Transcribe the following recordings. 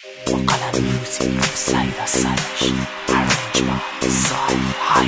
با قلم موزیک سعید از سرش ارنج با سای های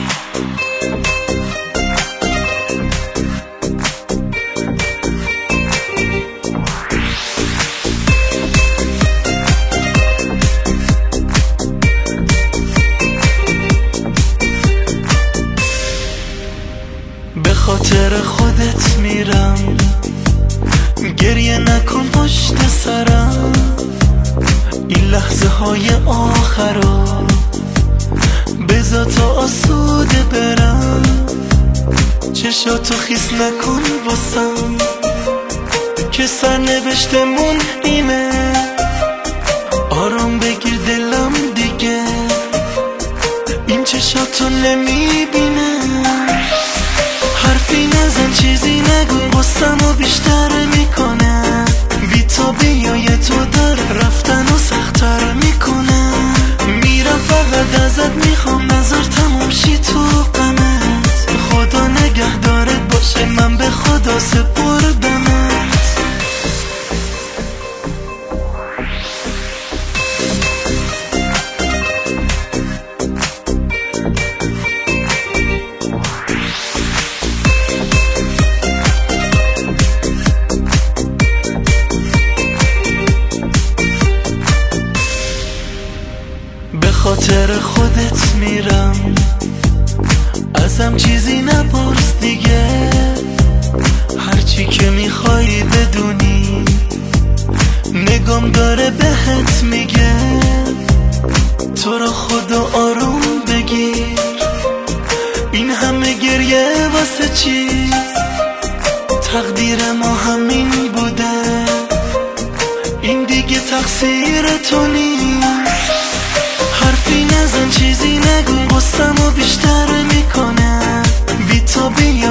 به خاطر خودت میرم، گریه نکن پشت سرم. این لحظه های آخرا بذار تا آسوده برم. چشاتو خیس نکن واسم که سرنوشتمون اینه. آرام بگیر دلم دیگه، این چشاتو نمیبینه. حرفی نزن چیزی نگو، غصه‌مو بیشتر میکنه. بی تا بیای تو داره رفتن و سخت‌تر میکنه. میرم فقط ازت میخوام نذار تموم شی تو غمت. خدا نگهدارت باشه، من به خدا سپردمت. به خاطر خودت میرم، ازم چیزی نپرس دیگه. هرچی که میخوای بدونی نگام داره بهت میگه. تو رو خدا آروم بگیر، این همه گریه واسه چیز؟ تقدیر ما همین بوده، این دیگه تقصیر تو نیست. حرفی نزن چیزی نگو، غصه‌مو بیشتر میکنه. بی تا